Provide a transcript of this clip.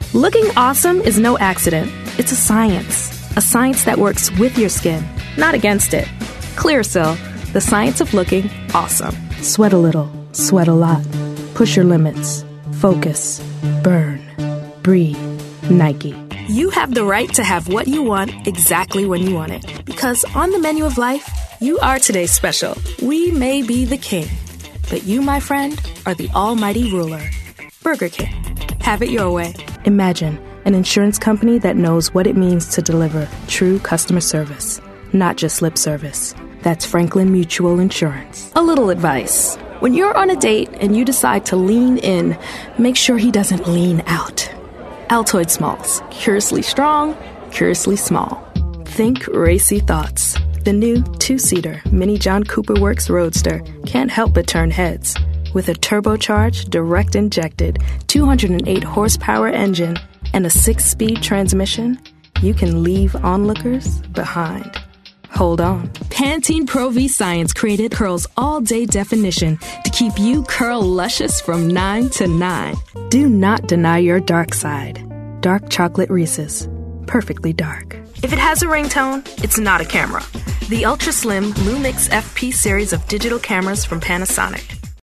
Looking awesome is no accident. It's a science that works with your skin, not against it. Clearasil, the science of looking awesome. Sweat a little, sweat a lot. Push your limits. Focus. Burn. Breathe. Nike. You have the right to have what you want exactly when you want it. Because on the menu of life, you are today special. We may be the king, but you, my friend, are the almighty ruler. Burger King. Have it your way. Imagine an insurance company that knows what it means to deliver true customer service, not just lip service. That's Franklin Mutual Insurance. A little advice. When you're on a date and you decide to lean in, make sure he doesn't lean out. Altoid Smalls. Curiously strong, curiously small. Think racy thoughts. The new two-seater Mini John Cooper Works Roadster can't help but turn heads. With a turbocharged, direct-injected, 208 horsepower engine and a 6-speed transmission, you can leave onlookers behind. Hold on. Pantene Pro V Science created Curl's all-day definition to keep you curl luscious from 9 to 9. Do not deny your dark side. Dark chocolate Reese's. Perfectly dark. If it has a ringtone, it's not a camera. The ultra-slim Lumix FP series of digital cameras from Panasonic.